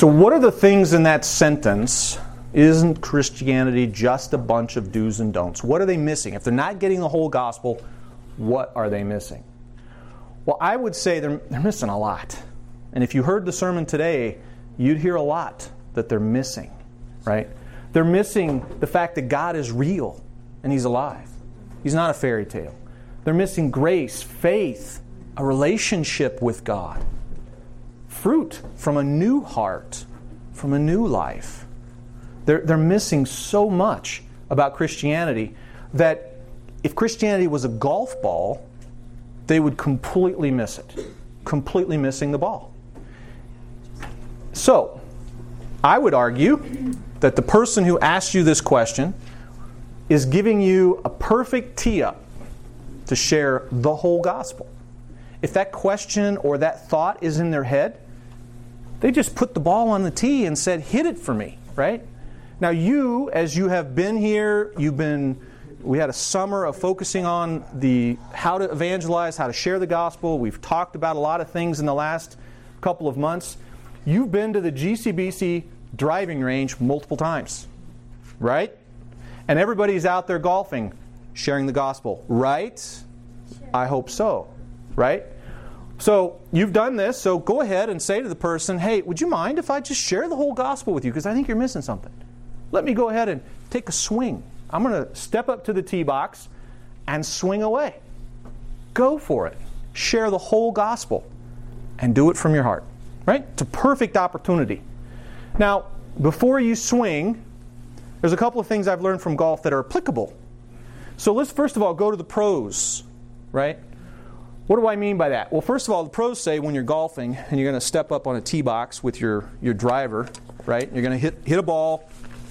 So what are the things in that sentence? Isn't Christianity just a bunch of do's and don'ts? What are they missing? If they're not getting the whole gospel, what are they missing? Well, I would say they're missing a lot. And if you heard the sermon today, you'd hear a lot that they're missing, right? They're missing the fact that God is real and He's alive. He's not a fairy tale. They're missing grace, faith, a relationship with God, fruit from a new heart, from a new life. They're missing so much about Christianity that if Christianity was a golf ball, they would completely miss it. Completely missing the ball. So, I would argue that the person who asked you this question is giving you a perfect tee-up to share the whole gospel. If that question or that thought is in their head, they just put the ball on the tee and said, hit it for me, right? Now you, as you have been here, we had a summer of focusing on how to evangelize, how to share the gospel. We've talked about a lot of things in the last couple of months. You've been to the GCBC driving range multiple times, right? And everybody's out there golfing, sharing the gospel, right? Sure. I hope so, right? So you've done this, so go ahead and say to the person, hey, would you mind if I just share the whole gospel with you? Because I think you're missing something. Let me go ahead and take a swing. I'm going to step up to the tee box and swing away. Go for it. Share the whole gospel and do it from your heart, right? It's a perfect opportunity. Now, before you swing, there's a couple of things I've learned from golf that are applicable. So let's first of all go to the pros, right? What do I mean by that? Well, first of all, the pros say when you're golfing and you're going to step up on a tee box with your driver, right? You're going to hit a ball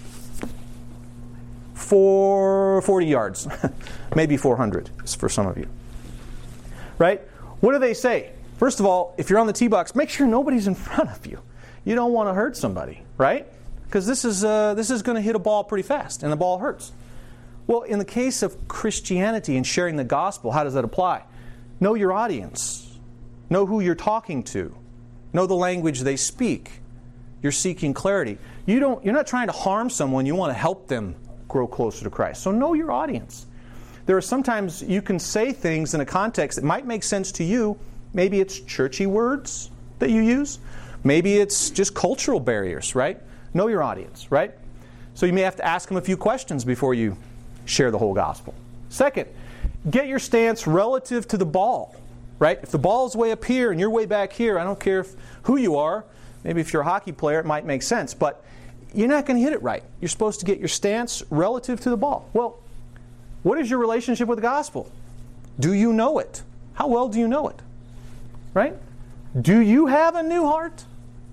40 yards, maybe 400 for some of you, right? What do they say? First of all, if you're on the tee box, make sure nobody's in front of you. You don't want to hurt somebody, right? Because this is going to hit a ball pretty fast, and the ball hurts. Well, in the case of Christianity and sharing the gospel, how does that apply? Know your audience. Know who you're talking to. Know the language they speak. You're seeking clarity. You're not trying to harm someone. You want to help them grow closer to Christ. So know your audience. There are sometimes you can say things in a context that might make sense to you. Maybe it's churchy words that you use. Maybe it's just cultural barriers, right? Know your audience, right? So you may have to ask them a few questions before you share the whole gospel. Second, get your stance relative to the ball, right? If the ball is way up here and you're way back here, I don't care who you are. Maybe if you're a hockey player, it might make sense. But you're not going to hit it right. You're supposed to get your stance relative to the ball. Well, what is your relationship with the gospel? Do you know it? How well do you know it? Right? Do you have a new heart?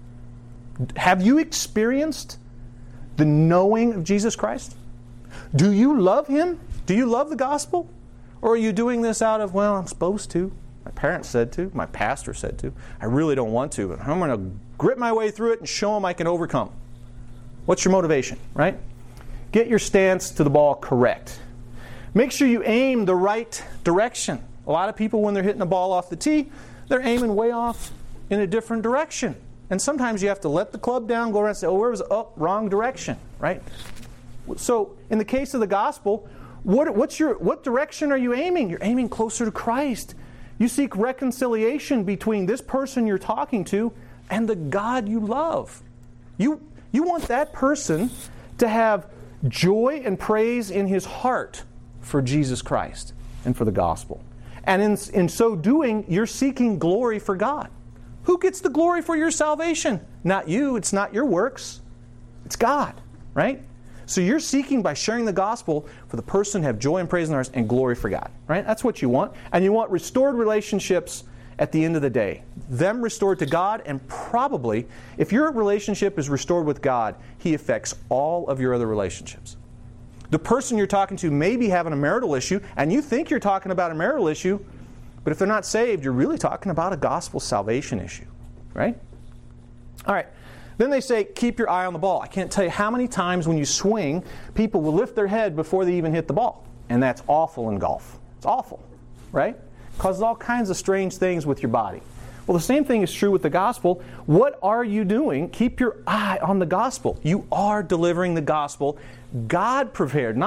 Have you experienced the knowing of Jesus Christ? Do you love Him? Do you love the gospel? Or are you doing this out of, well, I'm supposed to. My parents said to. My pastor said to. I really don't want to. But I'm going to grit my way through it and show them I can overcome. What's your motivation, right? Get your stance to the ball correct. Make sure you aim the right direction. A lot of people, when they're hitting the ball off the tee, they're aiming way off in a different direction. And sometimes you have to let the club down, go around and say, where was it? Oh, wrong direction, right? So in the case of the gospel, what direction are you aiming? You're aiming closer to Christ. You seek reconciliation between this person you're talking to and the God you love. You want that person to have joy and praise in his heart for Jesus Christ and for the gospel. And in so doing, you're seeking glory for God. Who gets the glory for your salvation? Not you. It's not your works. It's God, right? So you're seeking by sharing the gospel for the person to have joy and praise in their hearts and glory for God, right? That's what you want. And you want restored relationships at the end of the day. Them restored to God, and probably, if your relationship is restored with God, He affects all of your other relationships. The person you're talking to may be having a marital issue, and you think you're talking about a marital issue, but if they're not saved, you're really talking about a gospel salvation issue, right? All right. Then they say, keep your eye on the ball. I can't tell you how many times when you swing, people will lift their head before they even hit the ball. And that's awful in golf. It's awful, right? Causes all kinds of strange things with your body. Well, the same thing is true with the gospel. What are you doing? Keep your eye on the gospel. You are delivering the gospel. God prepared.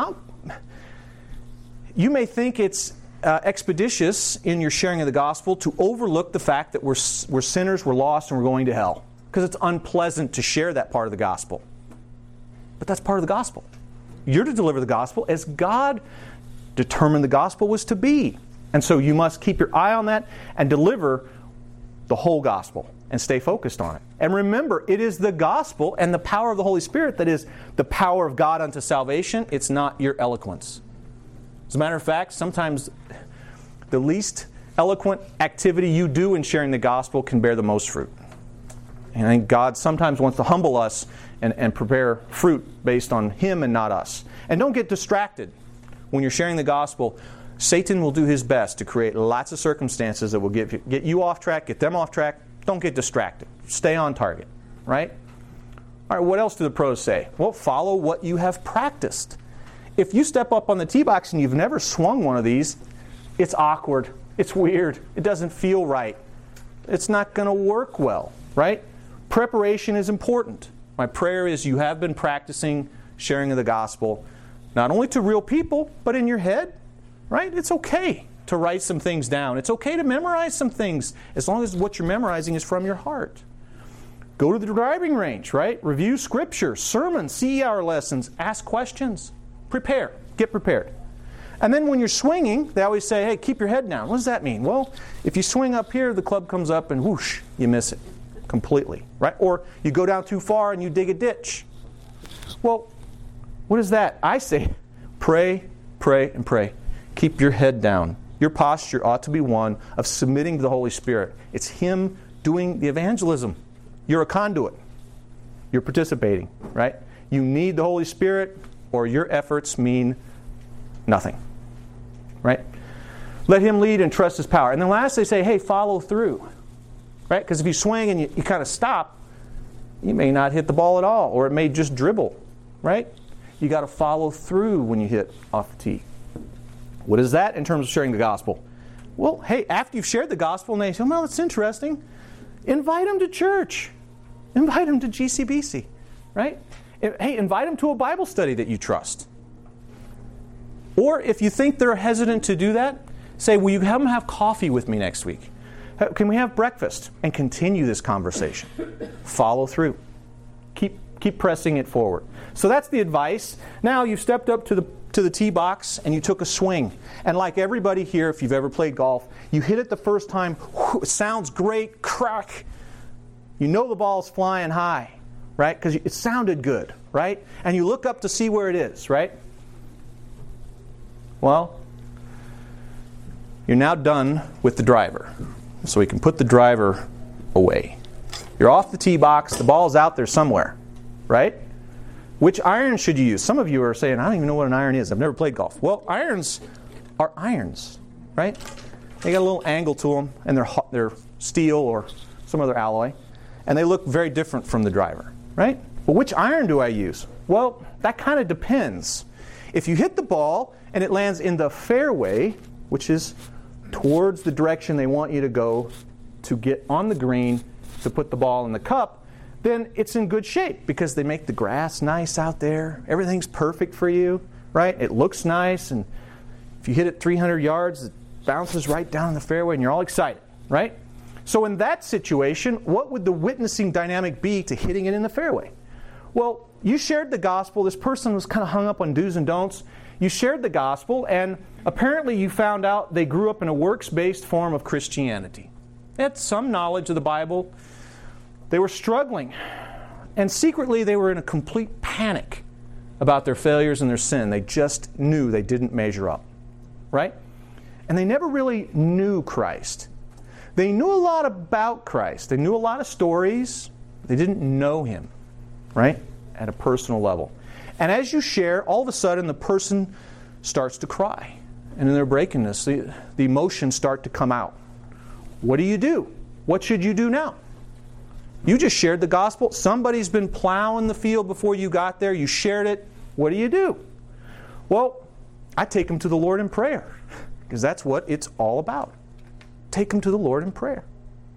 You may think it's expeditious in your sharing of the gospel to overlook the fact that we're sinners, we're lost, and we're going to hell. Because it's unpleasant to share that part of the gospel. But that's part of the gospel. You're to deliver the gospel as God determined the gospel was to be. And so you must keep your eye on that and deliver the whole gospel and stay focused on it. And remember, it is the gospel and the power of the Holy Spirit that is the power of God unto salvation. It's not your eloquence. As a matter of fact, sometimes the least eloquent activity you do in sharing the gospel can bear the most fruit. And I think God sometimes wants to humble us and prepare fruit based on Him and not us. And don't get distracted when you're sharing the gospel. Satan will do his best to create lots of circumstances that will get you off track, get them off track. Don't get distracted. Stay on target, right? All right, what else do the pros say? Well, follow what you have practiced. If you step up on the tee box and you've never swung one of these, it's awkward. It's weird. It doesn't feel right. It's not going to work well, right? Preparation is important. My prayer is you have been practicing sharing of the gospel, not only to real people, but in your head. Right? It's okay to write some things down. It's okay to memorize some things as long as what you're memorizing is from your heart. Go to the driving range, right? Review Scripture, sermons, CER lessons, ask questions. Prepare. Get prepared. And then when you're swinging, they always say, hey, keep your head down. What does that mean? Well, if you swing up here, the club comes up and whoosh, you miss it completely, right? Or you go down too far and you dig a ditch. Well, what is that? I say, pray, pray, and pray. Keep your head down. Your posture ought to be one of submitting to the Holy Spirit. It's Him doing the evangelism. You're a conduit. You're participating, right? You need the Holy Spirit or your efforts mean nothing, right? Let Him lead and trust His power. And then last they say, hey, follow through, right? Because if you swing and you kind of stop, you may not hit the ball at all, or it may just dribble, right? You got to follow through when you hit off the tee. What is that in terms of sharing the gospel? Well, hey, after you've shared the gospel and they say, well, that's interesting, invite them to church. Invite them to GCBC, right? Hey, invite them to a Bible study that you trust. Or if you think they're hesitant to do that, say, will you come have coffee with me next week? Can we have breakfast? And continue this conversation. Follow through. Keep pressing it forward. So that's the advice. Now you've stepped up to the tee box and you took a swing. And like everybody here, if you've ever played golf, you hit it the first time, it sounds great, crack. You know the ball's flying high, right? Because it sounded good, right? And you look up to see where it is, right? Well, you're now done with the driver. So we can put the driver away. You're off the tee box, the ball's out there somewhere, right? Which iron should you use? Some of you are saying, I don't even know what an iron is. I've never played golf. Well, irons are irons, right? They got a little angle to them, and they're steel or some other alloy. And they look very different from the driver, right? Well, which iron do I use? Well, that kind of depends. If you hit the ball and it lands in the fairway, which is towards the direction they want you to go to get on the green to put the ball in the cup, then it's in good shape because they make the grass nice out there. Everything's perfect for you, right? It looks nice, and if you hit it 300 yards, it bounces right down in the fairway and you're all excited, right? So in that situation, what would the witnessing dynamic be to hitting it in the fairway? Well, you shared the gospel. This person was kind of hung up on do's and don'ts. You shared the gospel, and apparently you found out they grew up in a works-based form of Christianity. They had some knowledge of the Bible. They were struggling, and secretly they were in a complete panic about their failures and their sin. They just knew they didn't measure up, right? And they never really knew Christ. They knew a lot about Christ. They knew a lot of stories. They didn't know Him, right, at a personal level. And as you share, all of a sudden the person starts to cry. And in their brokenness, the emotions start to come out. What do? What should you do now? You just shared the gospel. Somebody's been plowing the field before you got there. You shared it. What do? Well, I take them to the Lord in prayer, because that's what it's all about. Take them to the Lord in prayer.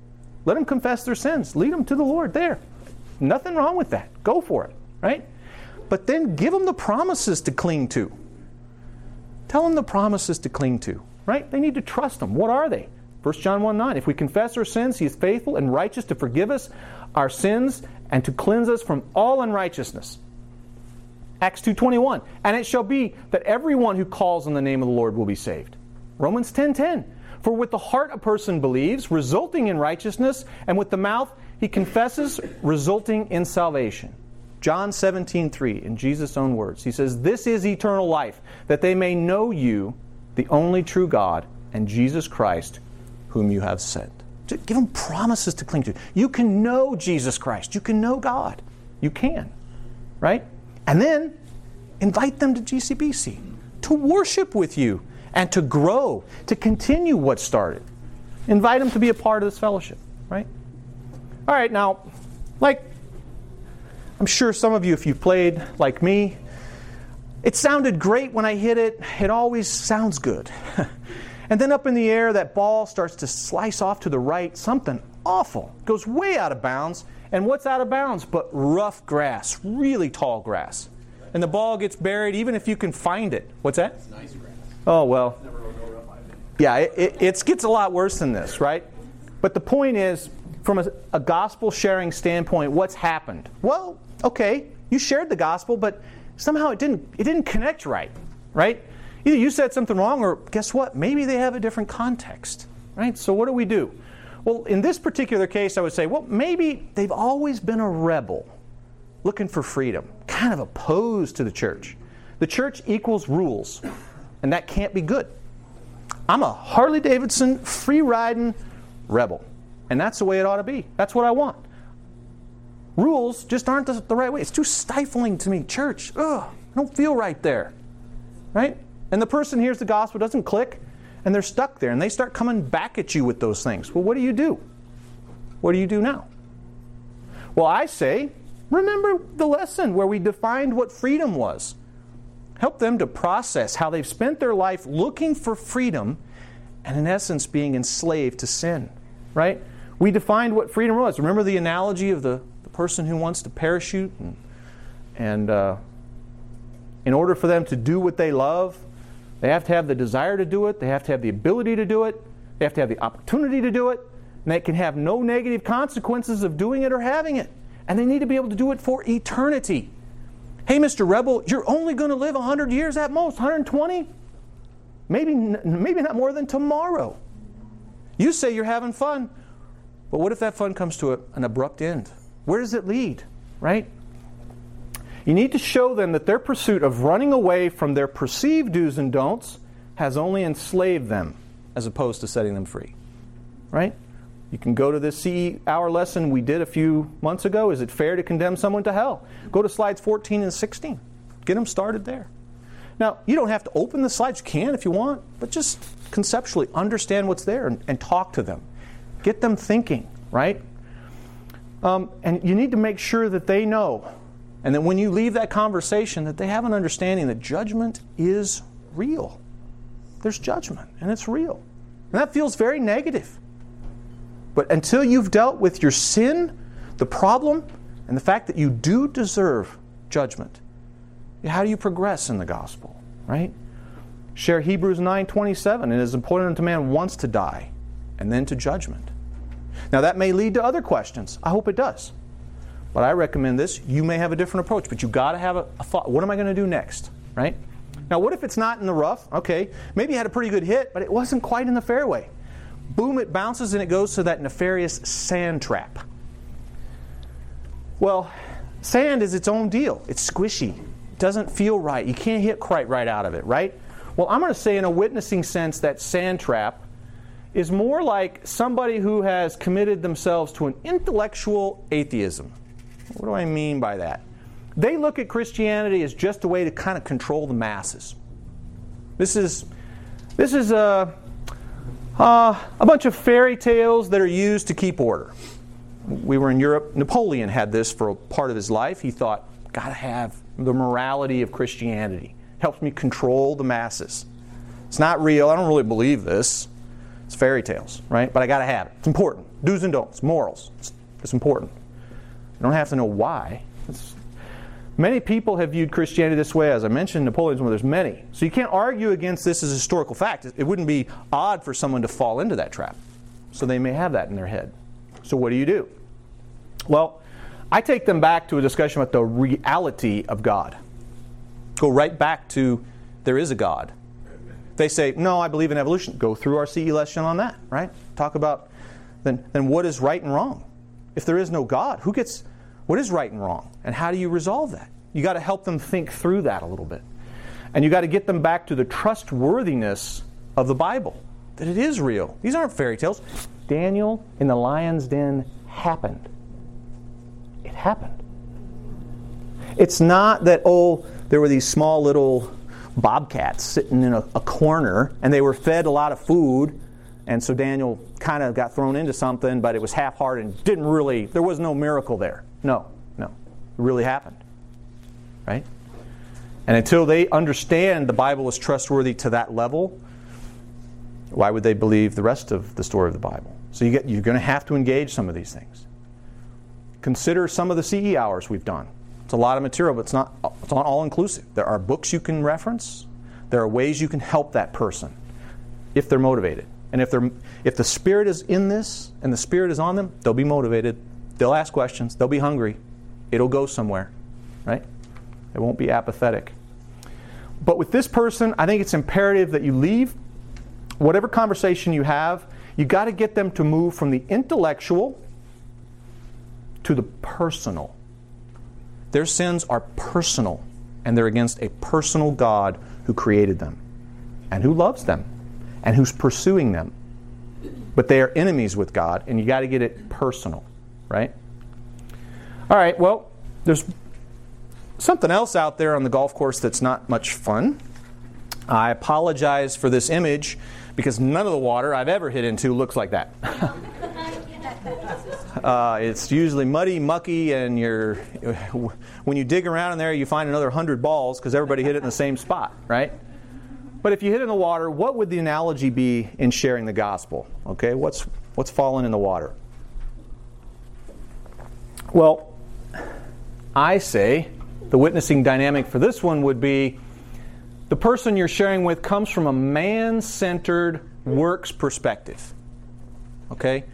Let them confess their sins. Lead them to the Lord there. Nothing wrong with that. Go for it, right? But then give them the promises to cling to. Tell them the promises to cling to, right? They need to trust them. What are they? 1 John 1:9, if we confess our sins, He is faithful and righteous to forgive us our sins and to cleanse us from all unrighteousness. Acts 2:21, and it shall be that everyone who calls on the name of the Lord will be saved. Romans 10:10, for with the heart a person believes, resulting in righteousness, and with the mouth he confesses, resulting in salvation. John 17:3, in Jesus' own words, He says, this is eternal life, that they may know you, the only true God, and Jesus Christ, whom you have sent. Just give them promises to cling to. You can know Jesus Christ. You can know God. You can. Right? And then invite them to GCBC to worship with you and to grow, to continue what started. Invite them to be a part of this fellowship. Right? All right, now, I'm sure some of you, if you've played like me, it sounded great when I hit it. It always sounds good. And then up in the air, that ball starts to slice off to the right. Something awful. Goes way out of bounds. And what's out of bounds? But rough grass. Really tall grass. And the ball gets buried even if you can find it. What's that? It's nice grass. Oh, well. Never go rough, I think. Yeah, it gets a lot worse than this, right? But the point is, from a gospel-sharing standpoint, what's happened? Well, okay, you shared the gospel, but somehow it didn't connect right? Either you said something wrong, or guess what? Maybe they have a different context, right? So what do we do? Well, in this particular case, I would say, well, maybe they've always been a rebel, looking for freedom, kind of opposed to the church. The church equals rules, and that can't be good. I'm a Harley-Davidson, free-riding rebel, and that's the way it ought to be. That's what I want. Rules just aren't the right way. It's too stifling to me. Church, I don't feel right there, right? And the person hears the gospel, doesn't click, and they're stuck there. And they start coming back at you with those things. Well, what do? What do you do now? Well, I say, remember the lesson where we defined what freedom was. Help them to process how they've spent their life looking for freedom and in essence being enslaved to sin. Right? We defined what freedom was. Remember the analogy of the person who wants to parachute and in order for them to do what they love, they have to have the desire to do it. They have to have the ability to do it. They have to have the opportunity to do it. And they can have no negative consequences of doing it or having it. And they need to be able to do it for eternity. Hey, Mr. Rebel, you're only going to live 100 years at most, 120? Maybe not more than tomorrow. You say you're having fun, but what if that fun comes to an abrupt end? Where does it lead, right? You need to show them that their pursuit of running away from their perceived do's and don'ts has only enslaved them as opposed to setting them free, right? You can go to this CE hour lesson we did a few months ago. Is it fair to condemn someone to hell? Go to slides 14 and 16. Get them started there. Now, you don't have to open the slides. You can if you want, but just conceptually understand what's there and talk to them. Get them thinking, right? And you need to make sure that they know, and that when you leave that conversation, that they have an understanding that judgment is real. There's judgment, and it's real. And that feels very negative. But until you've dealt with your sin, the problem, and the fact that you do deserve judgment, how do you progress in the gospel, right? Share Hebrews 9:27. It is appointed unto man once to die, and then to judgment. Now that may lead to other questions. I hope it does. But I recommend this. You may have a different approach, but you've got to have a thought. What am I going to do next, right? Now what if it's not in the rough? Okay, maybe you had a pretty good hit, but it wasn't quite in the fairway. Boom, it bounces and it goes to that nefarious sand trap. Well, sand is its own deal. It's squishy. It doesn't feel right. You can't hit quite right out of it, right? Well, I'm going to say in a witnessing sense that sand trap is more like somebody who has committed themselves to an intellectual atheism. What do I mean by that? They look at Christianity as just a way to kind of control the masses. This is a bunch of fairy tales that are used to keep order. We were in Europe. Napoleon had this for a part of his life. He thought, got to have the morality of Christianity. Helps me control the masses. It's not real. I don't really believe this. It's fairy tales, right? But I got to have it. It's important. Do's and don'ts, morals. It's important. You don't have to know why. Many people have viewed Christianity this way. As I mentioned, Napoleon's one, there's many. So you can't argue against this as a historical fact. It wouldn't be odd for someone to fall into that trap. So they may have that in their head. So what do? Well, I take them back to a discussion about the reality of God. Go right back to there is a God. They say, no, I believe in evolution. Go through our CE lesson on that, right? Talk about then what is right and wrong. If there is no God, what is right and wrong? And how do you resolve that? You got to help them think through that a little bit. And you got to get them back to the trustworthiness of the Bible. That it is real. These aren't fairy tales. Daniel in the lion's den happened. It happened. It's not that, there were these small little bobcats sitting in a corner and they were fed a lot of food, and so Daniel kind of got thrown into something, but it was half-hearted and there was no miracle there. No. It really happened. Right? And until they understand the Bible is trustworthy to that level, why would they believe the rest of the story of the Bible? So you're going to have to engage some of these things. Consider some of the CE hours we've done. It's a lot of material, but it's not all-inclusive. There are books you can reference. There are ways you can help that person if they're motivated. And if the Spirit is in this and the Spirit is on them, they'll be motivated. They'll ask questions. They'll be hungry. It'll go somewhere. Right? It won't be apathetic. But with this person, I think it's imperative that you leave whatever conversation you have, you got to get them to move from the intellectual to the personal. Their sins are personal, and they're against a personal God who created them and who loves them and who's pursuing them. But they are enemies with God, and you got to get it personal, right? All right, well, there's something else out there on the golf course that's not much fun. I apologize for this image because none of the water I've ever hit into looks like that. It's usually muddy, mucky, and when you dig around in there, you find another 100 balls because everybody hit it in the same spot, right? But if you hit in the water, what would the analogy be in sharing the gospel? Okay, what's fallen in the water? Well, I say the witnessing dynamic for this one would be the person you're sharing with comes from a man-centered works perspective. Okay?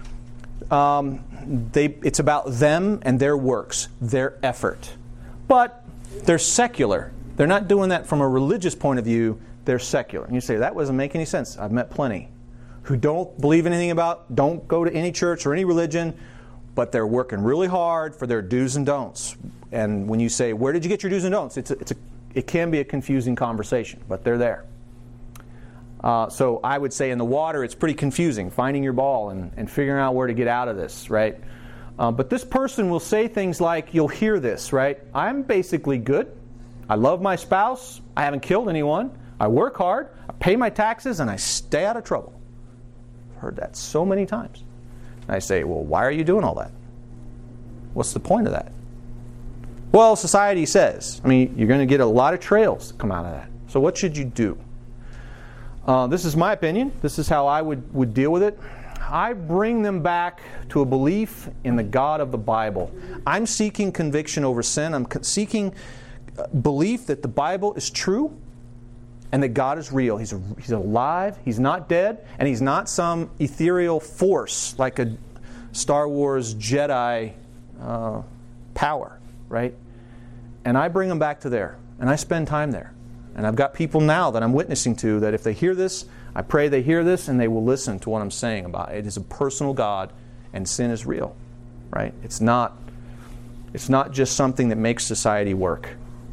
It's about them and their works, their effort. But they're secular. They're not doing that from a religious point of view. They're secular. And you say, that doesn't make any sense. I've met plenty who don't believe anything don't go to any church or any religion, but they're working really hard for their do's and don'ts. And when you say, where did you get your do's and don'ts? It can be a confusing conversation, but they're there. So I would say in the water, it's pretty confusing, finding your ball and figuring out where to get out of this, right? But this person will say things like, you'll hear this, right? I'm basically good. I love my spouse. I haven't killed anyone. I work hard. I pay my taxes, and I stay out of trouble. I've heard that so many times. And I say, well, why are you doing all that? What's the point of that? Well, society says. You're going to get a lot of trails that come out of that. So what should you do? This is my opinion. This is how I would deal with it. I bring them back to a belief in the God of the Bible. I'm seeking conviction over sin. I'm seeking belief that the Bible is true and that God is real. He's alive. He's not dead. And He's not some ethereal force like a Star Wars Jedi power, right? And I bring them back to there. And I spend time there. And I've got people now that I'm witnessing to that if they hear this, I pray they hear this and they will listen to what I'm saying about it. It is a personal God and sin is real, right? It's not just something that makes society work.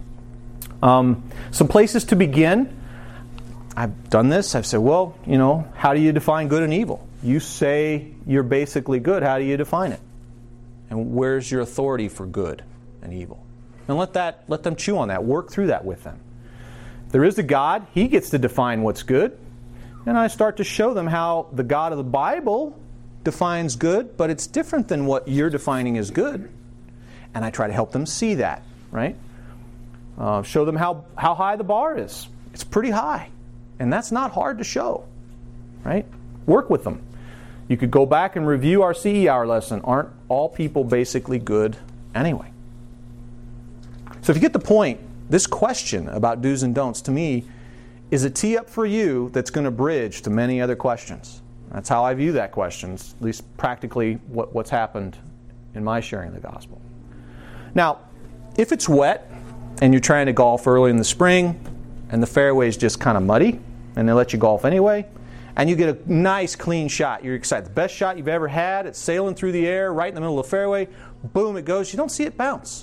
Some places to begin. I've done this. I've said, well, how do you define good and evil? You say you're basically good. How do you define it? And where's your authority for good and evil? And let them chew on that. Work through that with them. There is a God. He gets to define what's good. And I start to show them how the God of the Bible defines good, but it's different than what you're defining as good. And I try to help them see that, right? Show them how high the bar is. It's pretty high. And that's not hard to show, right? Work with them. You could go back and review our CE hour lesson. Aren't all people basically good anyway? So if you get the point, this question about do's and don'ts, to me, is a tee up for you that's going to bridge to many other questions. That's how I view that question, at least practically what's happened in my sharing of the gospel. Now, if it's wet and you're trying to golf early in the spring and the fairway is just kind of muddy and they let you golf anyway, and you get a nice clean shot, you're excited. The best shot you've ever had, it's sailing through the air right in the middle of the fairway, boom, it goes. You don't see it bounce.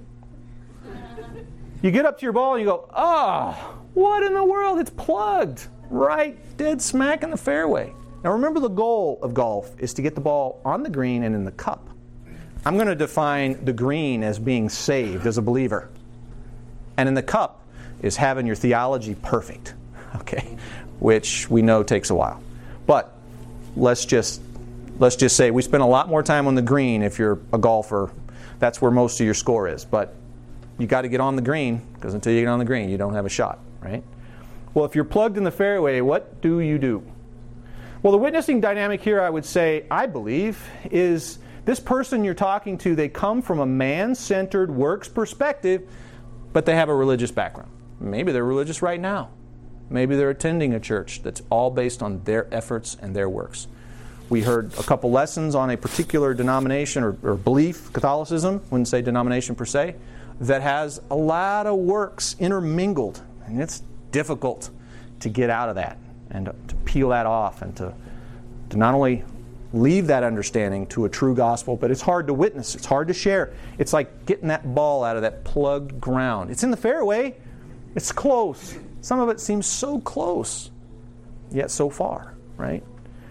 You get up to your ball and you go, oh, what in the world? It's plugged right dead smack in the fairway. Now remember, the goal of golf is to get the ball on the green and in the cup. I'm going to define the green as being saved as a believer. And in the cup is having your theology perfect, okay, which we know takes a while. But let's just say we spend a lot more time on the green if you're a golfer. That's where most of your score is. But you got to get on the green, because until you get on the green, you don't have a shot, right? Well, if you're plugged in the fairway, what do you do? Well, the witnessing dynamic here, I would say, I believe, is this person you're talking to, they come from a man-centered works perspective, but they have a religious background. Maybe they're religious right now. Maybe they're attending a church that's all based on their efforts and their works. We heard a couple lessons on a particular denomination or belief, Catholicism, wouldn't say denomination per se, that has a lot of works intermingled. And it's difficult to get out of that and to peel that off and to not only leave that understanding to a true gospel, but it's hard to witness. It's hard to share. It's like getting that ball out of that plugged ground. It's in the fairway. It's close. Some of it seems so close, yet so far, right?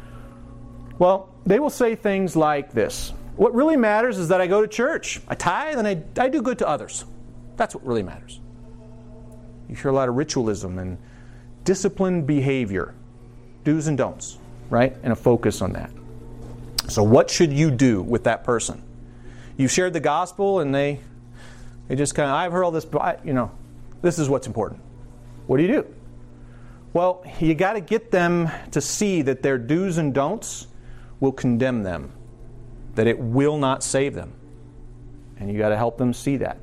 Well, they will say things like this. What really matters is that I go to church, I tithe, and I do good to others. That's what really matters. You hear a lot of ritualism and disciplined behavior, do's and don'ts, right? And a focus on that. So what should you do with that person? You've shared the gospel and they just kind of, I've heard all this, but this is what's important. What do? Well, you got to get them to see that their do's and don'ts will condemn them, that it will not save them. And you got to help them see that.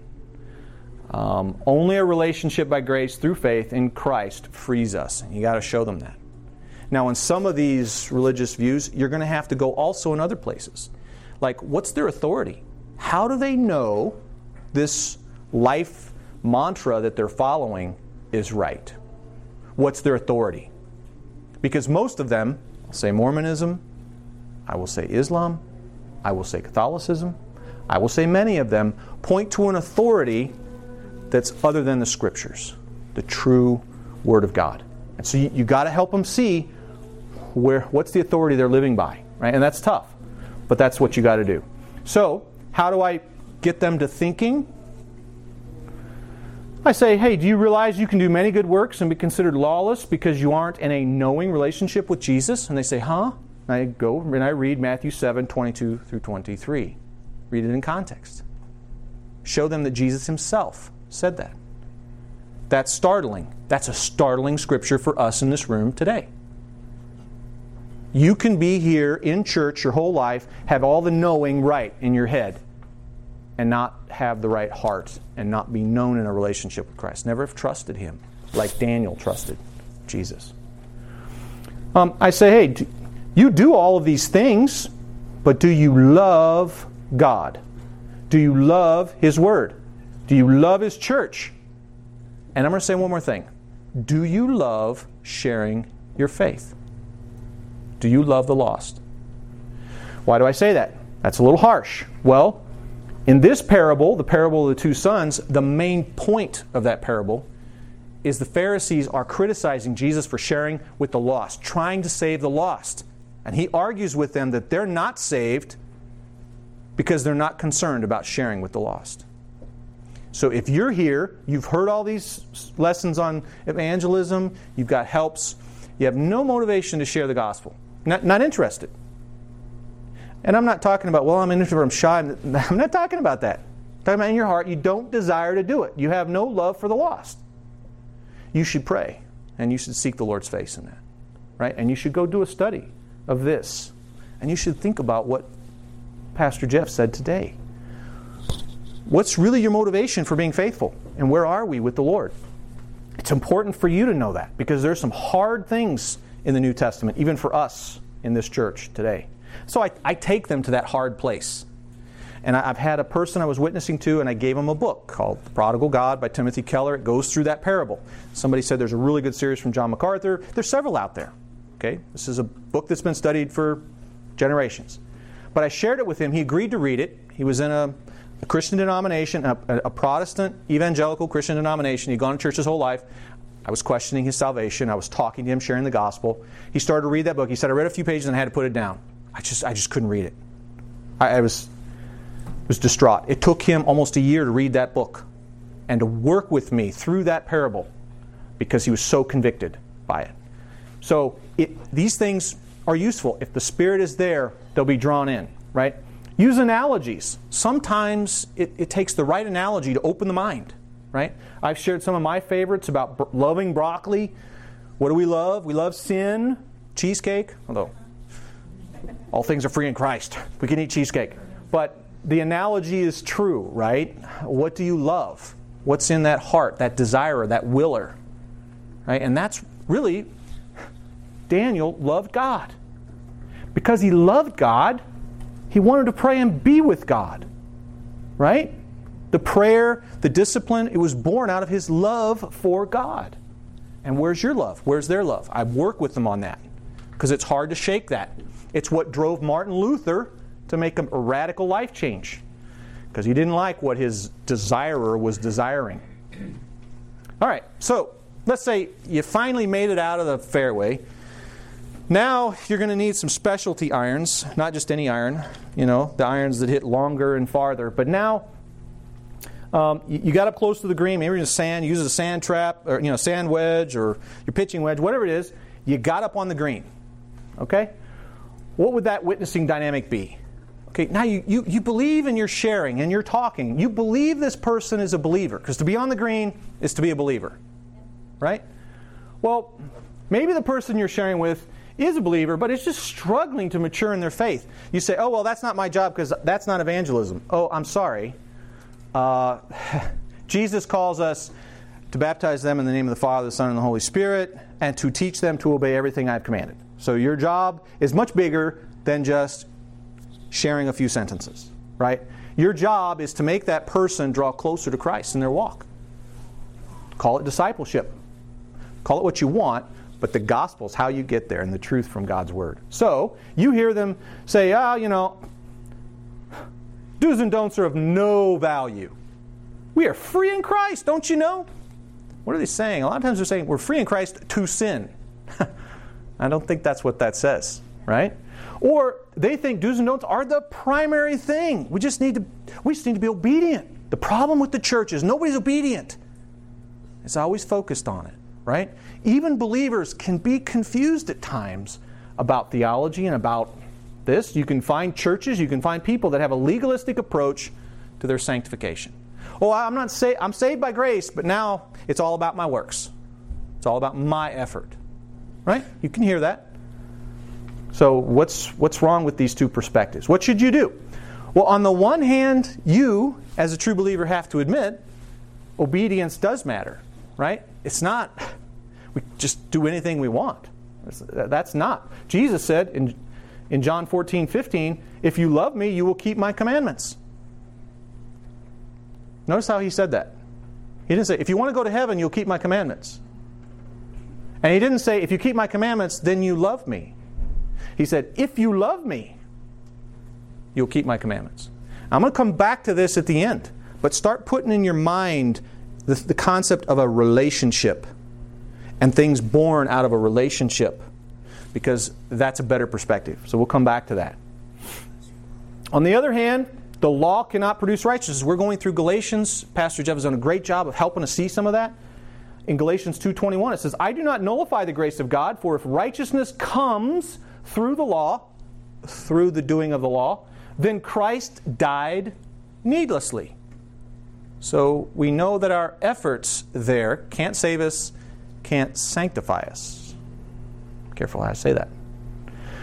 Only a relationship by grace through faith in Christ frees us. And you got to show them that. Now, in some of these religious views, you're going to have to go also in other places. Like, what's their authority? How do they know this life mantra that they're following is right? What's their authority? Because most of them, I'll say Mormonism, I will say Islam, I will say Catholicism, I will say many of them point to an authority that's other than the Scriptures, the true Word of God. And so you got to help them see what's the authority they're living by, right? And that's tough, but that's what you got to do. So, how do I get them to thinking? I say, hey, do you realize you can do many good works and be considered lawless because you aren't in a knowing relationship with Jesus? And they say, huh? And I go and I read Matthew 7, 22 through 23. Read it in context. Show them that Jesus himself said that. That's startling. That's a startling scripture for us in this room today. You can be here in church your whole life, have all the knowing right in your head, and not have the right heart and not be known in a relationship with Christ. Never have trusted him like Daniel trusted Jesus. I say, hey, you do all of these things, but do you love God? Do you love his word? Do you love his church? And I'm going to say one more thing. Do you love sharing your faith? Do you love the lost? Why do I say that? That's a little harsh. Well, in this parable, the parable of the two sons, the main point of that parable is the Pharisees are criticizing Jesus for sharing with the lost, trying to save the lost. And he argues with them that they're not saved because they're not concerned about sharing with the lost. So if you're here, you've heard all these lessons on evangelism, you've got helps, you have no motivation to share the gospel. Not interested. And I'm not talking about, well, I'm an introvert, I'm shy. I'm not talking about that. I'm talking about in your heart, you don't desire to do it. You have no love for the lost. You should pray, and you should seek the Lord's face in that. Right? And you should go do a study of this And you should think about what Pastor Jeff said today. What's really your motivation for being faithful? And where are we with the Lord? It's important for you to know that, because there's some hard things in the New Testament, even for us in this church today. So I take them to that hard place. And I've had a person I was witnessing to, and I gave him a book called The Prodigal God by Timothy Keller. It goes through that parable. Somebody said there's a really good series from John MacArthur. There's several out there. Okay, this is a book that's been studied for generations. But I shared it with him. He agreed to read it. He was in a Christian denomination, a Protestant evangelical Christian denomination. He'd gone to church his whole life. I was questioning his salvation. I was talking to him, sharing the gospel. He started to read that book. He said, I read a few pages and I had to put it down. I just couldn't read it. I was distraught. It took him almost a year to read that book and to work with me through that parable because he was so convicted by it. So these things are useful. If the Spirit is there, they'll be drawn in, right? Use analogies. Sometimes it takes the right analogy to open the mind, right? I've shared some of my favorites about loving broccoli. What do we love? We love sin, cheesecake, although all things are free in Christ. We can eat cheesecake. But the analogy is true, right? What do you love? What's in that heart, that desirer, that willer? Right? And that's really, Daniel loved God. Because he loved God, he wanted to pray and be with God. Right? The prayer, the discipline, it was born out of his love for God. And where's your love? Where's their love? I work with them on that. Because it's hard to shake that. It's what drove Martin Luther to make a radical life change. Because he didn't like what his desirer was desiring. All right, so let's say you finally made it out of the fairway. Now you're going to need some specialty irons, not just any iron, the irons that hit longer and farther. But now you got up close to the green, maybe you're in the sand, you use a sand trap, or sand wedge, or your pitching wedge, whatever it is. You got up on the green. Okay? What would that witnessing dynamic be? Okay, now you believe and you're sharing and you're talking. You believe this person is a believer, because to be on the green is to be a believer. Right? Well, maybe the person you're sharing with is a believer, but is just struggling to mature in their faith. You say, oh, well, that's not my job because that's not evangelism. Oh, I'm sorry. Jesus calls us to baptize them in the name of the Father, the Son, and the Holy Spirit, and to teach them to obey everything I've commanded. So your job is much bigger than just sharing a few sentences, right? Your job is to make that person draw closer to Christ in their walk. Call it discipleship. Call it what you want, but the gospel is how you get there and the truth from God's Word. So, you hear them say, do's and don'ts are of no value. We are free in Christ, don't you know? What are they saying? A lot of times they're saying we're free in Christ to sin. I don't think that's what that says, right? Or they think do's and don'ts are the primary thing. We just need to be obedient. The problem with the church is nobody's obedient. It's always focused on it, right? Even believers can be confused at times about theology and about this. You can find churches, you can find people that have a legalistic approach to their sanctification. Oh, I'm saved by grace, but now it's all about my works. It's all about my effort. Right? You can hear that. So what's wrong with these two perspectives? What should you do? Well, on the one hand, you, as a true believer, have to admit obedience does matter. Right? It's not we just do anything we want. That's not. Jesus said in John 14:15, if you love me, you will keep my commandments. Notice how he said that. He didn't say, if you want to go to heaven, you'll keep my commandments. And he didn't say, if you keep my commandments, then you love me. He said, if you love me, you'll keep my commandments. I'm going to come back to this at the end. But start putting in your mind the concept of a relationship and things born out of a relationship, because that's a better perspective. So we'll come back to that. On the other hand, the law cannot produce righteousness. We're going through Galatians. Pastor Jeff has done a great job of helping us see some of that. In Galatians 2:21 it says, I do not nullify the grace of God, for if righteousness comes through the law, through the doing of the law, then Christ died needlessly. So we know that our efforts there can't save us, can't sanctify us. Careful how I say that.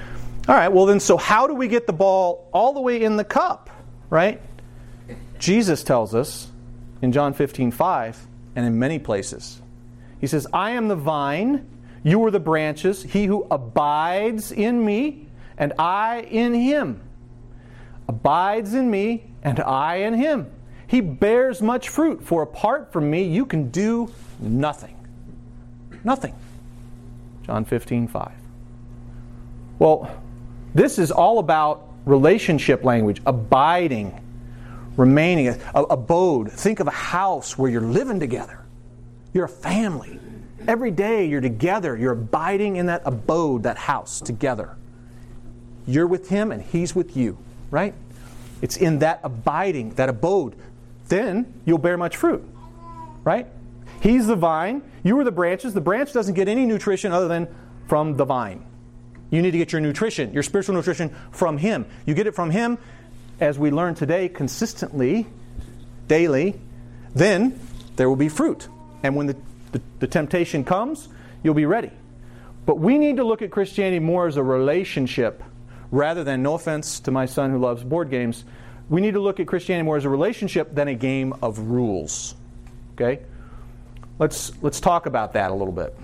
All right, well then, so how do we get the ball all the way in the cup, right? Jesus tells us in John 15:5 and in many places. He says, I am the vine, you are the branches. He who abides in me and I in him. Abides in me and I in him. He bears much fruit, for apart from me you can do nothing. Nothing. John 15:5. Well, this is all about relationship language, abiding, remaining, abode. Think of a house where you're living together. You're a family. Every day you're together. You're abiding in that abode, that house, together. You're with him and he's with you, right? It's in that abiding, that abode. Then you'll bear much fruit, right? He's the vine. You are the branches. The branch doesn't get any nutrition other than from the vine. You need to get your nutrition, your spiritual nutrition, from him. You get it from him, as we learn today, consistently, daily. Then there will be fruit. And when the temptation comes, you'll be ready. But we need to look at Christianity more as a relationship rather than, no offense to my son who loves board games, we need to look at Christianity more as a relationship than a game of rules. Okay? Let's talk about that a little bit.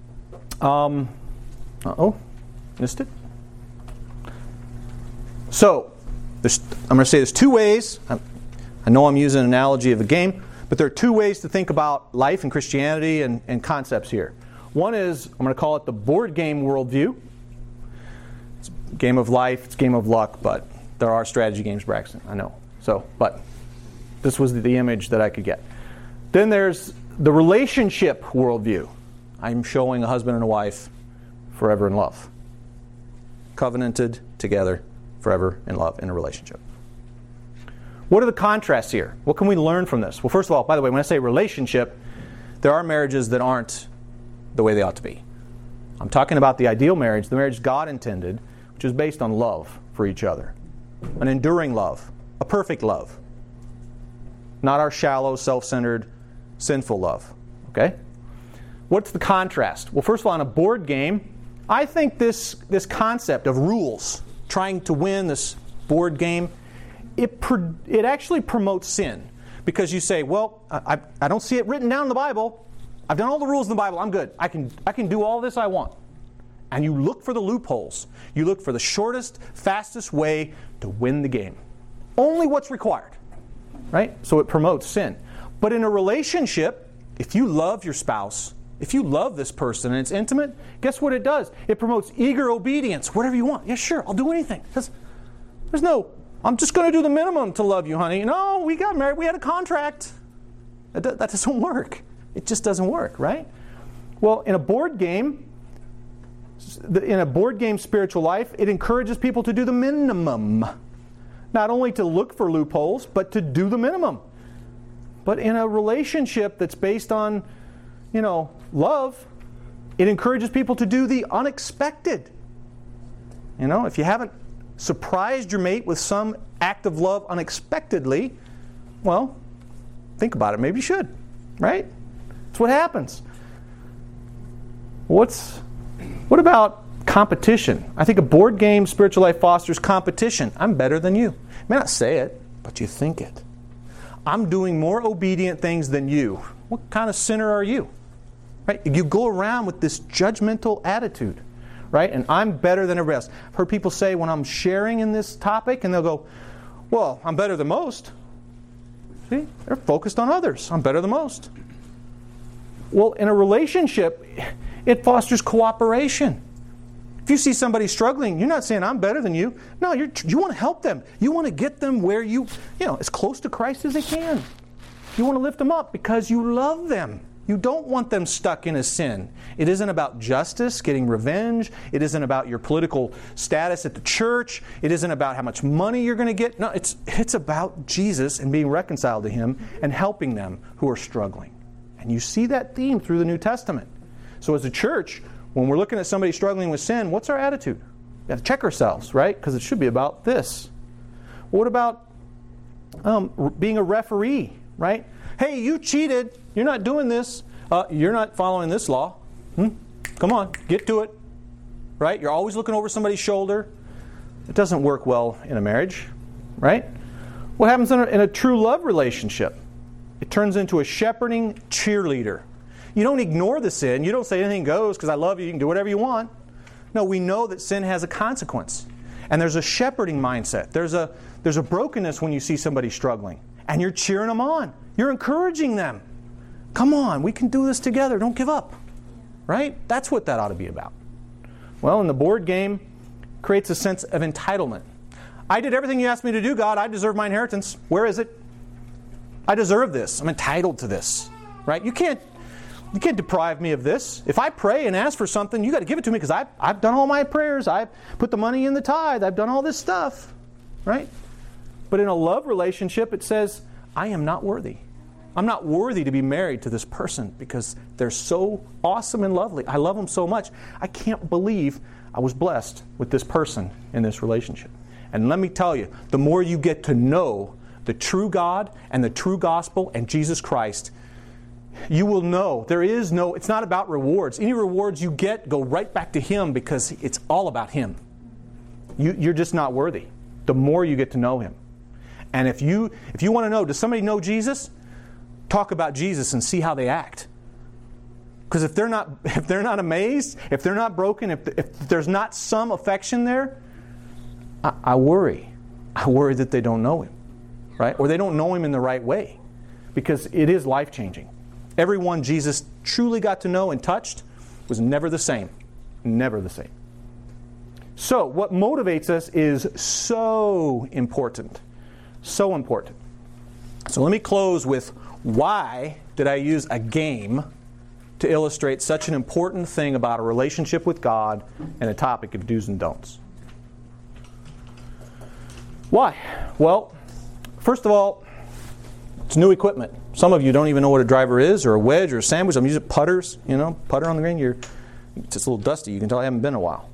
Missed it. So, I'm going to say there's two ways. I know I'm using an analogy of a game, but there are two ways to think about life and Christianity and concepts here. One is, I'm going to call it the board game worldview. It's a game of life, it's a game of luck, but there are strategy games, Braxton, I know. But this was the image that I could get. Then there's the relationship worldview. I'm showing a husband and a wife forever in love. Covenanted together forever in love in a relationship. What are the contrasts here? What can we learn from this? Well, first of all, by the way, when I say relationship, there are marriages that aren't the way they ought to be. I'm talking about the ideal marriage, the marriage God intended, which is based on love for each other. An enduring love. A perfect love. Not our shallow, self-centered, sinful love. Okay? What's the contrast? Well, first of all, on a board game, I think this concept of rules, trying to win this board game, it actually promotes sin. Because you say, well, I don't see it written down in the Bible. I've done all the rules in the Bible. I'm good. I can do all this I want. And you look for the loopholes. You look for the shortest, fastest way to win the game. Only what's required. Right? So it promotes sin. But in a relationship, if you love your spouse, if you love this person and it's intimate, guess what it does? It promotes eager obedience. Whatever you want. Yeah, sure, I'll do anything. There's no, I'm just going to do the minimum to love you, honey. No, we got married. We had a contract. That doesn't work. It just doesn't work, right? Well, in a board game spiritual life, it encourages people to do the minimum. Not only to look for loopholes, but to do the minimum. But in a relationship that's based on, love, it encourages people to do the unexpected. If you haven't surprised your mate with some act of love unexpectedly, well, think about it. Maybe you should, right? That's what happens. What about competition? I think a board game spiritual life fosters competition. I'm better than you. You may not say it, but you think it. I'm doing more obedient things than you. What kind of sinner are you? Right? You go around with this judgmental attitude, right? And I'm better than everybody else. I've heard people say when I'm sharing in this topic, and they'll go, well, I'm better than most. See? They're focused on others. I'm better than most. Well, in a relationship, it fosters cooperation. If you see somebody struggling, you're not saying, I'm better than you. No, you want to help them. You want to get them where as close to Christ as they can. You want to lift them up because you love them. You don't want them stuck in a sin. It isn't about justice, getting revenge. It isn't about your political status at the church. It isn't about how much money you're going to get. No, it's about Jesus and being reconciled to Him and helping them who are struggling. And you see that theme through the New Testament. So as a church, when we're looking at somebody struggling with sin, what's our attitude? We have to check ourselves, right? Because it should be about this. What about being a referee, right? Hey, you cheated. You're not doing this. You're not following this law. Come on, get to it. Right? You're always looking over somebody's shoulder. It doesn't work well in a marriage, right? What happens in a true love relationship? It turns into a shepherding cheerleader. You don't ignore the sin. You don't say anything goes because I love you. You can do whatever you want. No, we know that sin has a consequence. And there's a shepherding mindset. There's a brokenness when you see somebody struggling. And you're cheering them on. You're encouraging them. Come on, we can do this together. Don't give up. Right? That's what that ought to be about. Well, in the board game, creates a sense of entitlement. I did everything you asked me to do, God. I deserve my inheritance. Where is it? I deserve this. I'm entitled to this. Right? You can't deprive me of this. If I pray and ask for something, you got to give it to me because I've done all my prayers. I've put the money in the tithe. I've done all this stuff. Right? But in a love relationship, it says, I am not worthy. I'm not worthy to be married to this person because they're so awesome and lovely. I love them so much. I can't believe I was blessed with this person in this relationship. And let me tell you, the more you get to know the true God and the true gospel and Jesus Christ, you will know it's not about rewards. Any rewards you get go right back to Him because it's all about Him. You're just not worthy. The more you get to know Him. And if you want to know, does somebody know Jesus? Talk about Jesus and see how they act. Because if they're not amazed, if they're not broken, if there's not some affection there, I worry. I worry that they don't know Him. Right? Or they don't know Him in the right way. Because it is life-changing. Everyone Jesus truly got to know and touched was never the same. Never the same. So, what motivates us is so important. So important. So let me close with why did I use a game to illustrate such an important thing about a relationship with God and a topic of do's and don'ts. Why? Well, first of all, it's new equipment. Some of you don't even know what a driver is, or a wedge, or a sandwich. I'm using putters, putter on the green. It's just a little dusty. You can tell I haven't been in a while.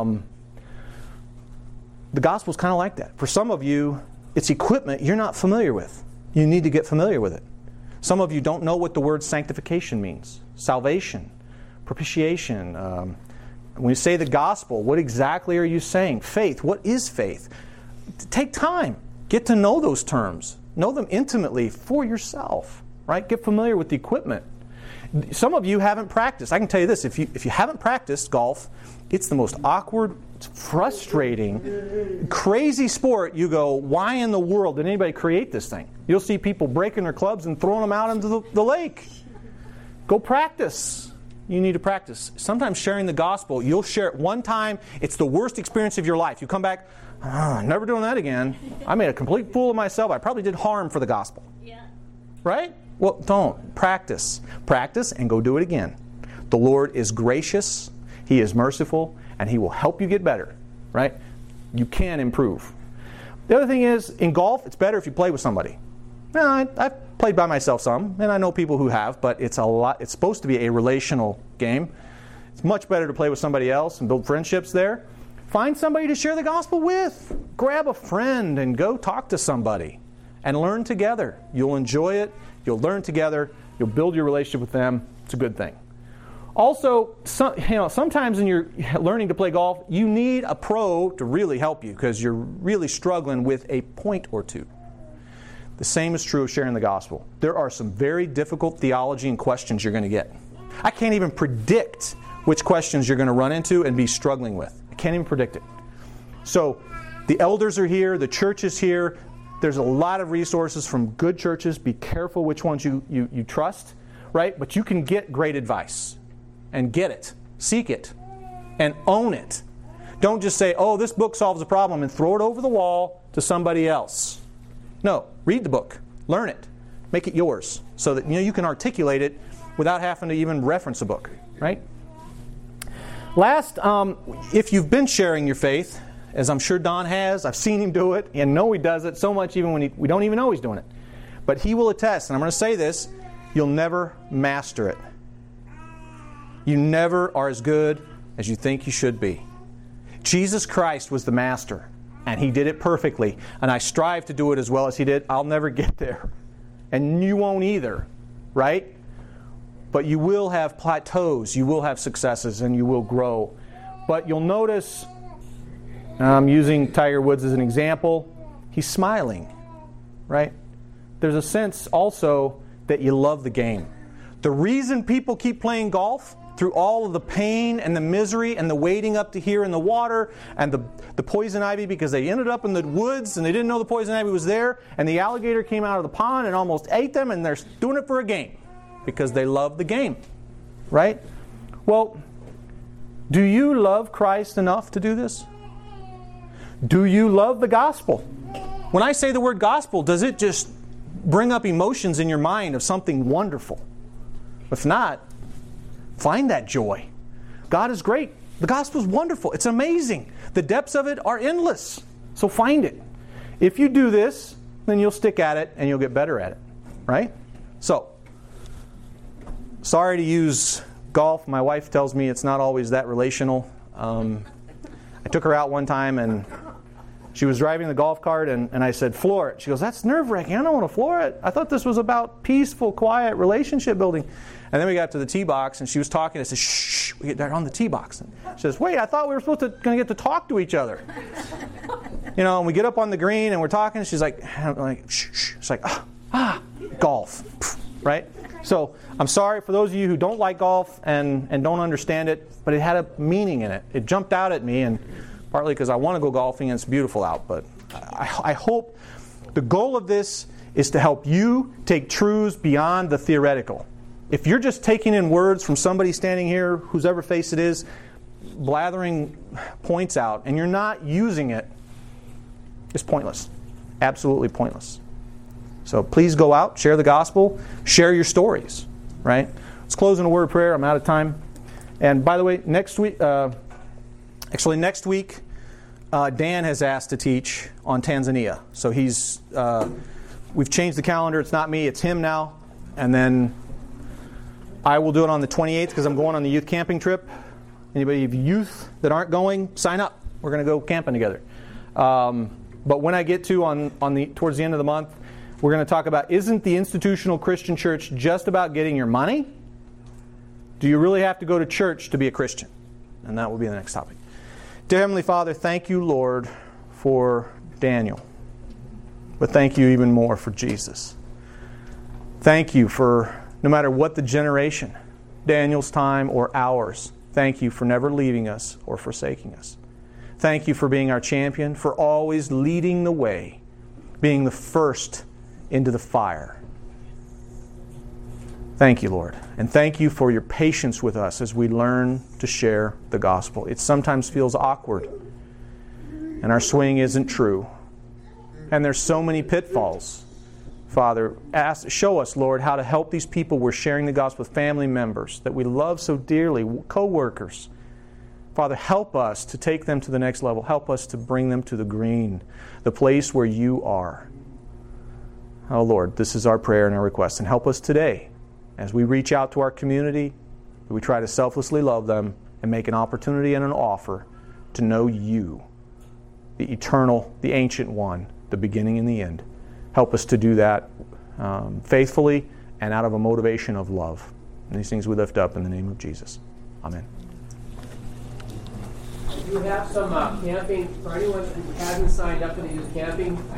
The gospel's kind of like that. For some of you, it's equipment you're not familiar with. You need to get familiar with it. Some of you don't know what the word sanctification means. Salvation, propitiation. When you say the gospel, what exactly are you saying? Faith, what is faith? Take time. Get to know those terms. Know them intimately for yourself. Right? Get familiar with the equipment. Some of you haven't practiced. I can tell you this, if you haven't practiced golf, it's the most awkward, frustrating, crazy sport. You go, why in the world did anybody create this thing? You'll see people breaking their clubs and throwing them out into the lake. Go practice. You need to practice. Sometimes sharing the gospel, you'll share it one time, it's the worst experience of your life. You come back, never doing that again. I made a complete fool of myself. I probably did harm for the gospel. Yeah. Right? Well, don't. Practice. Practice and go do it again. The Lord is gracious. He is merciful. And He will help you get better. Right? You can improve. The other thing is, in golf, it's better if you play with somebody. Now, I've played by myself some, and I know people who have, but it's supposed to be a relational game. It's much better to play with somebody else and build friendships there. Find somebody to share the gospel with. Grab a friend and go talk to somebody. And learn together. You'll enjoy it. You'll learn together. You'll build your relationship with them. It's a good thing. Also, sometimes in your learning to play golf, you need a pro to really help you because you're really struggling with a point or two. The same is true of sharing the gospel. There are some very difficult theology and questions you're going to get. I can't even predict which questions you're going to run into and be struggling with. I can't even predict it. So, the elders are here. The church is here. There's a lot of resources from good churches. Be careful which ones you trust, right? But you can get great advice. And get it. Seek it. And own it. Don't just say, oh, this book solves a problem and throw it over the wall to somebody else. No. Read the book. Learn it. Make it yours. So that you can articulate it without having to even reference a book. Right? Last, if you've been sharing your faith, as I'm sure Don has, I've seen him do it, and know he does it so much even when we don't even know he's doing it. But he will attest, and I'm going to say this, you'll never master it. You never are as good as you think you should be. Jesus Christ was the master, and He did it perfectly. And I strive to do it as well as He did. I'll never get there. And you won't either, right? But you will have plateaus, you will have successes, and you will grow. But you'll notice I'm using Tiger Woods as an example. He's smiling, right? There's a sense also that you love the game. The reason people keep playing golf, through all of the pain and the misery and the wading up to here in the water and the poison ivy, because they ended up in the woods and they didn't know the poison ivy was there, and the alligator came out of the pond and almost ate them, and they're doing it for a game because they love the game, right? Well, do you love Christ enough to do this? Do you love the gospel? When I say the word gospel, does it just bring up emotions in your mind of something wonderful? If not, find that joy. God is great. The gospel is wonderful. It's amazing. The depths of it are endless. So find it. If you do this, then you'll stick at it and you'll get better at it. Right? So, sorry to use golf. My wife tells me it's not always that relational. I took her out one time and she was driving the golf cart and I said, floor it. She goes, that's nerve-wracking. I don't want to floor it. I thought this was about peaceful, quiet relationship building. And then we got to the tee box and she was talking. I said, shh, we get on the tee box. And she says, wait, I thought we were going to get to talk to each other. And we get up on the green and we're talking. And she's like, shh, shh. It's like, golf, right? So I'm sorry for those of you who don't like golf and don't understand it, but it had a meaning in it. It jumped out at me, and partly because I want to go golfing and it's beautiful out. But I hope the goal of this is to help you take truths beyond the theoretical. If you're just taking in words from somebody standing here, whosever face it is, blathering points out, and you're not using it, it's pointless. Absolutely pointless. So please go out, share the gospel, share your stories. Right? Let's close in a word of prayer. I'm out of time. And by the way, next week, Dan has asked to teach on Tanzania. So we've changed the calendar. It's not me, it's him now. And then I will do it on the 28th because I'm going on the youth camping trip. Anybody of youth that aren't going, sign up. We're going to go camping together. But when I get to towards the end of the month, we're going to talk about, isn't the institutional Christian church just about getting your money? Do you really have to go to church to be a Christian? And that will be the next topic. Dear Heavenly Father, thank you, Lord, for Daniel. But thank you even more for Jesus. Thank you for, no matter what the generation, Daniel's time or ours, thank you for never leaving us or forsaking us. Thank you for being our champion, for always leading the way, being the first into the fire. Thank you, Lord. And thank you for your patience with us as we learn to share the gospel. It sometimes feels awkward, and our swing isn't true. And there's so many pitfalls. Father, show us, Lord, how to help these people we're sharing the gospel with, family members that we love so dearly, co-workers. Father, help us to take them to the next level. Help us to bring them to the green, the place where you are. Oh, Lord, this is our prayer and our request. And help us today as we reach out to our community, we try to selflessly love them and make an opportunity and an offer to know you, the eternal, the ancient one, the beginning and the end. Help us to do that faithfully and out of a motivation of love. And these things we lift up in the name of Jesus. Amen. You have some camping for anyone who hasn't signed up for the youth camping.